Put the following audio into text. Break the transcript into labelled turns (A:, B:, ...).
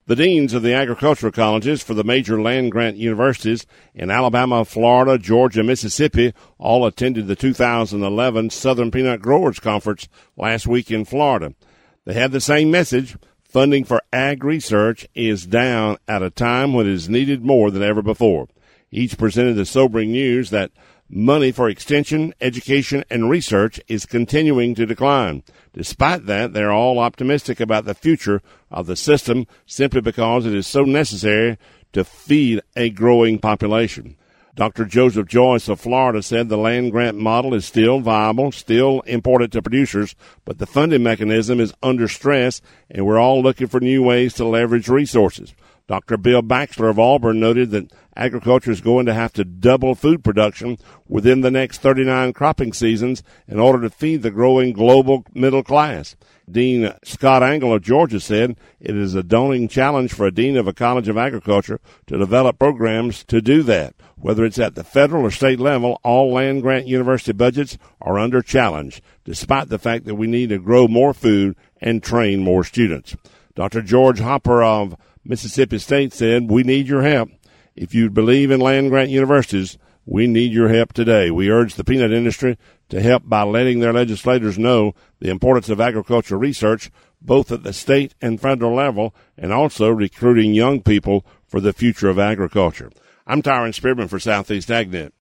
A: The deans of the agricultural colleges for the major land-grant universities in Alabama, Florida, Georgia, and Mississippi all attended the 2011 Southern Peanut Growers Conference last week in Florida. They had the same message. Funding for ag research is down at a time when it is needed more than ever before. Each presented the sobering news that money for extension, education, and research is continuing to decline. Despite that, they're all optimistic about the future of the system simply because it is so necessary to feed a growing population. Dr. Joseph Joyce of Florida said the land-grant model is still viable, still important to producers, but the funding mechanism is under stress, and we're all looking for new ways to leverage resources. Dr. Bill Baxter of Auburn noted that agriculture is going to have to double food production within the next 39 cropping seasons in order to feed the growing global middle class. Dean Scott Angle of Georgia said it is a daunting challenge for a dean of a college of agriculture to develop programs to do that. Whether it's at the federal or state level, all land-grant university budgets are under challenge, despite the fact that we need to grow more food and train more students. Dr. George Hopper of Mississippi State said, "We need your help. If you believe in land-grant universities, we need your help today. We urge the peanut industry to help by letting their legislators know the importance of agricultural research, both at the state and federal level, and also recruiting young people for the future of agriculture." I'm Tyron Spearman for Southeast AgNet.